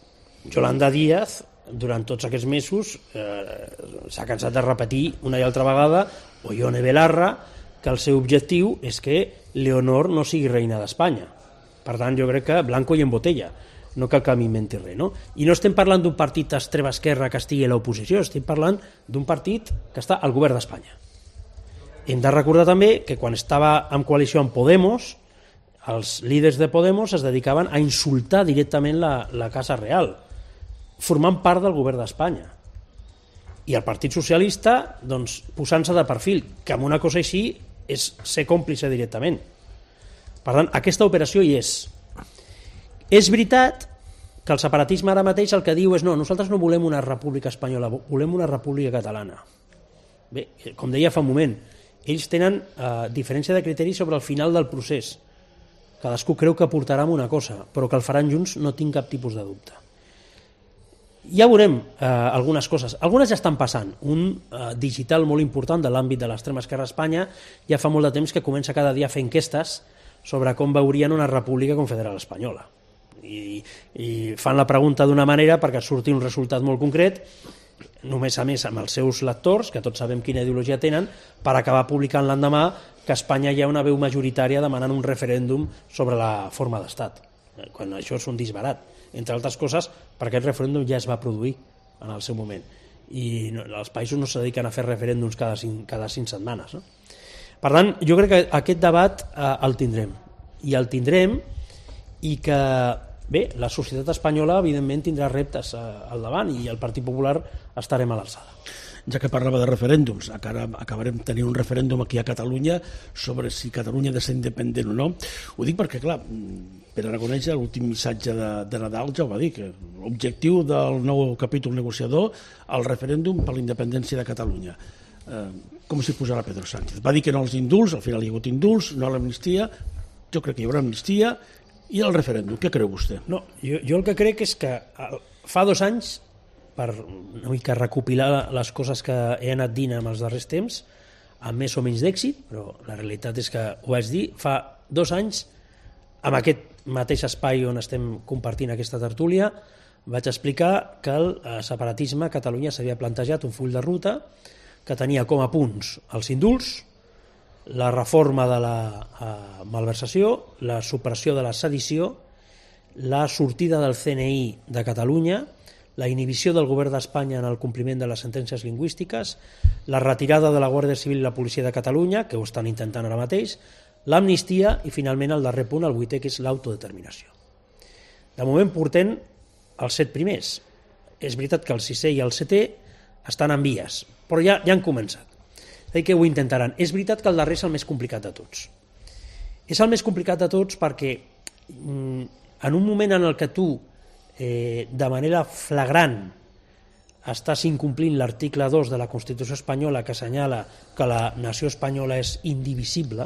E: Yolanda Díaz, durant tots aquests mesos, s'ha cansat de repetir una i altra vegada, o Ione Belarra, que el seu objectiu és que Leonor no sigui reina d'Espanya. Per tant, jo crec que blanco i en botella, no cal que m'inventi res, no? I no estem parlant d'un partit d'extrema-esquerra que estigui a l'oposició, estem parlant d'un partit que està al govern d'Espanya. Hem de recordar també que quan estava en coalició amb Podemos, els líders de Podemos es dedicaven a insultar directament la Casa Real, formant part del govern d'Espanya. I el Partit Socialista, doncs, posant-se de perfil, que amb una cosa així és ser còmplice directament. Per tant, aquesta operació hi és. És veritat que el separatisme ara mateix el que diu és no, nosaltres no volem una república espanyola, volem una república catalana. Bé, com deia fa un moment, ells tenen diferència de criteri sobre el final del procés. Cadascú creu que portarà una cosa, però que el faran junts no tinc cap tipus de dubte. Ja veurem algunes coses. Algunes ja estan passant. Un digital molt important de l'àmbit de l'extrema esquerra a Espanya ja fa molt de temps que comença cada dia a fer enquestes sobre com veurien una república confederal espanyola. I fan la pregunta d'una manera perquè surti un resultat molt concret, només a més amb els seus lectors, que tots sabem quina ideologia tenen, per acabar publicant l'endemà que a Espanya hi ha una veu majoritària demanant un referèndum sobre la forma d'estat, quan això és un disbarat, entre altres coses perquè aquest referèndum ja es va produir en el seu moment i els països no es dediquen a fer referèndums cada 5 setmanes, no? Per tant, jo crec que aquest debat el tindrem i que bé, la societat espanyola evidentment tindrà reptes al davant i el Partit Popular estarem a l'alçada.
B: Ja que parlava de referèndums, acabarem tenint un referèndum aquí a Catalunya sobre si Catalunya ha de ser independent o no. Ho dic perquè, clar, Pere Aragonès, l'últim missatge de Nadal ja ho va dir, que l'objectiu del nou capítol negociador, el referèndum per la independència de Catalunya. Com s'hi posarà Pedro Sánchez? Va dir que no als indults, al final hi ha hagut indults, no a l'amnistia, jo crec que hi haurà amnistia, i el referèndum, què creu vostè?
E: No, jo el que crec és que fa 2 anys, per una mica recopilar les coses que he anat dint en els darrers temps, amb més o menys d'èxit, però la realitat és que ho vaig dir, fa 2 anys, amb aquest mateix espai on estem compartint aquesta tertúlia, vaig explicar que el separatisme a Catalunya s'havia plantejat un full de ruta que tenia com a punts els indults, la reforma de la malversació, la supressió de la sedició, la sortida del CNI de Catalunya, la inhibició del govern d'Espanya en el compliment de les sentències lingüístiques, la retirada de la Guàrdia Civil i la Policia de Catalunya, que ho estan intentant ara mateix, l'amnistia i finalment el darrer punt, el 8è, que és l'autodeterminació. De moment portem els 7 primers. És veritat que el 6è i el 7è estan en vies, però ja han començat. És a dir, que ho intentaran. És veritat que el darrer és el més complicat de tots. És el més complicat de tots perquè en un moment en el que tu de manera flagrant estàs incomplint l'article 2 de la Constitució espanyola que assenyala que la nació espanyola és indivisible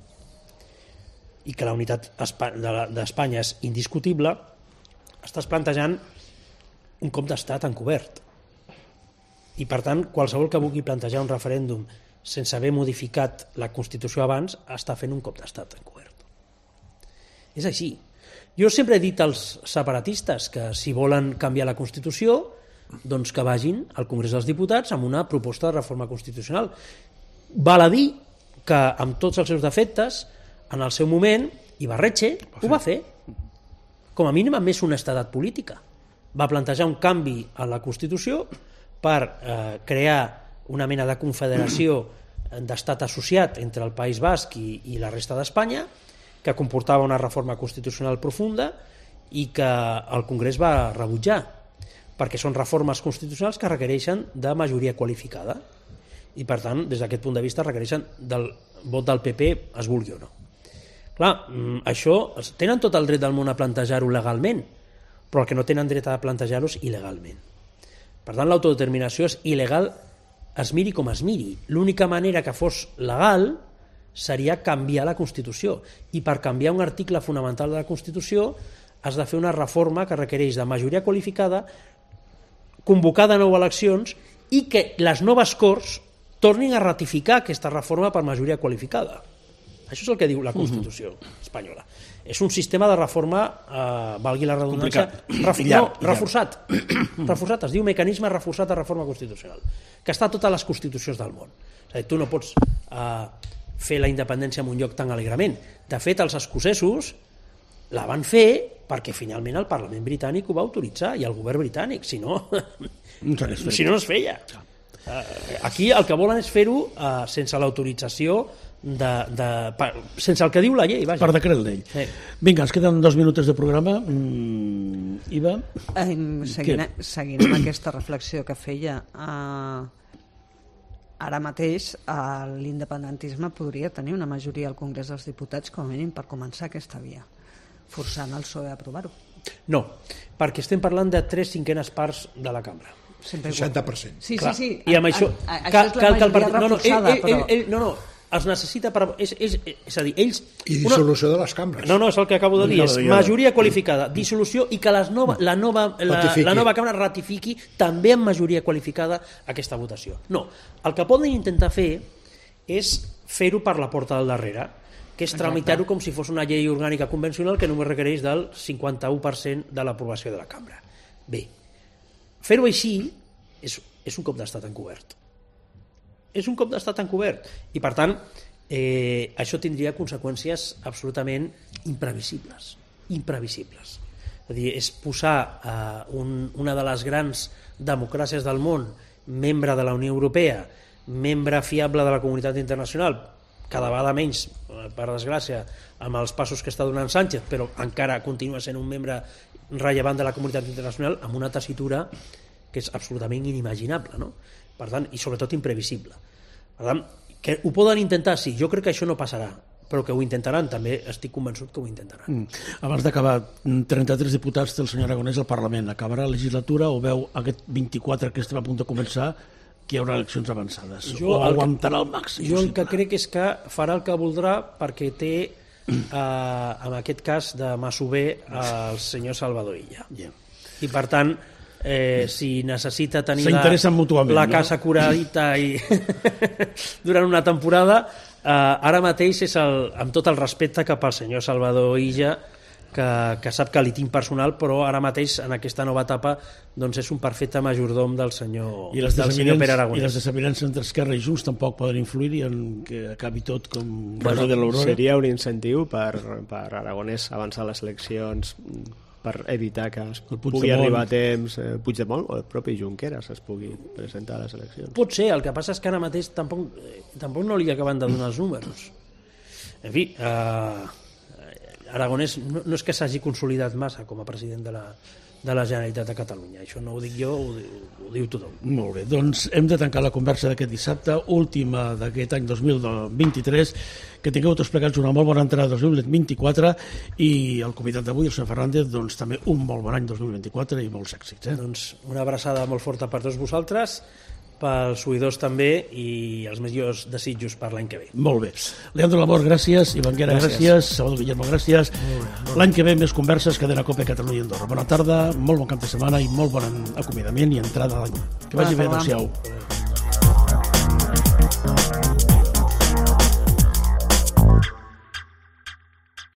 E: i que la unitat d'Espanya és indiscutible, estàs plantejant un cop d'estat encobert. I per tant, qualsevol que vulgui plantejar un referèndum sense haver modificat la Constitució abans està fent un cop d'estat encobert. És així. Jo sempre he dit als separatistes que si volen canviar la Constitució, doncs que vagin al Congrés dels Diputats amb una proposta de reforma constitucional. Val a dir que amb tots els seus defectes, en el seu moment, Ibarretxe ho va fer. Com a mínim amb més honestedat política. Va plantejar un canvi a la Constitució per crear una mena de confederació d'estat associat entre el País Basc i la resta d'Espanya, que comportava una reforma constitucional profunda i que el Congrés va rebutjar, perquè són reformes constitucionals que requereixen de majoria qualificada i, per tant, des d'aquest punt de vista requereixen del vot del PP, es vulgui o no. Clar, això tenen tot el dret del món a plantejar-ho legalment, però el que no tenen dret a plantejar-ho és il·legalment. Per tant, l'autodeterminació és il·legal, es miri com es miri. L'única manera que fos legal seria canviar la Constitució, i per canviar un article fonamental de la Constitució has de fer una reforma que requereix de majoria qualificada, convocar de nou eleccions i que les noves Corts tornin a ratificar aquesta reforma per majoria qualificada. Això és el que diu la Constitució espanyola. És un sistema de reforma, valgui la redundància, reforçat. Reforçat, es diu mecanisme reforçat de reforma constitucional, que està a totes les constitucions del món. És a dir, tu no pots fer la independència en un lloc tan alegrement. De fet, els escocesos la van fer perquè finalment el Parlament britànic ho va autoritzar i el govern britànic, si no no es feia. Aquí el que volen és fer-ho sense l'autorització sense el que diu la llei, vaja.
B: Per decret llei. Vinga, ens queden 2 minuts de programa. Iva?
D: Seguint amb aquesta reflexió que feia, ara mateix l'independentisme podria tenir una majoria al Congrés dels Diputats com a mínim per començar aquesta via, forçant el PSOE a aprovar-ho.
E: No, perquè estem parlant de 3/5 parts de la cambra.
C: 60%.
D: Sí.
E: I amb això
D: és la majoria reforçada, però...
E: Es necessita és a dir, ells...
C: I dissolució de les cambres.
E: No, és el que acabo de dir, és majoria qualificada, dissolució i que la nova cambra ratifiqui també amb majoria qualificada aquesta votació. No, el que poden intentar fer és fer-ho per la porta del darrere, que és tramitar-ho com si fos una llei orgànica convencional que només requereix del 51% de l'aprovació de la cambra. Bé, fer-ho així és un cop d'estat encobert. És un cop d'estat encobert i per tant això tindria conseqüències absolutament imprevisibles. És a dir, és posar una de les grans democràcies del món, membre de la Unió Europea, membre fiable de la comunitat internacional, cada vegada menys, per desgràcia, amb els passos que està donant Sánchez, però encara continua sent un membre rellevant de la comunitat internacional, amb una tessitura que és absolutament inimaginable, no? Per tant, i sobretot imprevisible. Per tant, que ho poden intentar, sí, jo crec que això no passarà, però que ho intentaran, també estic convençut que ho intentaran.
B: Abans d'acabar, 33 diputats té el senyor Aragonès al Parlament. Acabarà la legislatura o veu aquest 24 que estem a punt de començar que hi haurà eleccions avançades? O aguantarà al màxim?
E: Jo el que crec és que farà el que voldrà perquè té, en aquest cas de masover, el senyor Salvador Illa. I per tant, si necessita tenir la casa curadita i durant una temporada, ara mateix és amb tot el respecte cap al senyor Salvador Illa, que sap que li tinc personal, però ara mateix en aquesta nova etapa doncs és un perfecte majordom del senyor Pere Aragonès.
B: I les desavinences entre Esquerra i Junts tampoc poden influir en que acabi tot com Rosa de l'Aurora?
F: Seria un incentiu per Aragonès avançar les eleccions, per evitar que es pugui arribar a temps Puigdemont o el propi Junqueras es pugui presentar a les eleccions.
E: Pot ser, el que passa és que ara mateix tampoc no li acaben de donar els números. En fi, Aragonès no és que s'hagi consolidat massa com a president de la Generalitat de Catalunya. Això no ho dic jo, ho diu tothom.
B: Molt bé, doncs hem de tancar la conversa d'aquest dissabte, última d'aquest any 2023. Que tingueu tots plegats una molt bona entrada 2024 i el convidat d'avui, el senyor Fernández, doncs també un molt bon any 2024 i molts èxits.
E: Doncs una abraçada molt forta per tots vosaltres, pels oïdors també, i els millors desitjos per l'any que ve.
B: Molt bé. Leandro Lamor, gràcies. Ivanguera, gràcies. Salvador Guillermo, gràcies. L'any que ve més converses, cadena COPE Catalunya i Andorra. Bona tarda, molt bon cap de setmana i molt bon acomiadament i entrada d'any. Que vagi bé, adéu-siau.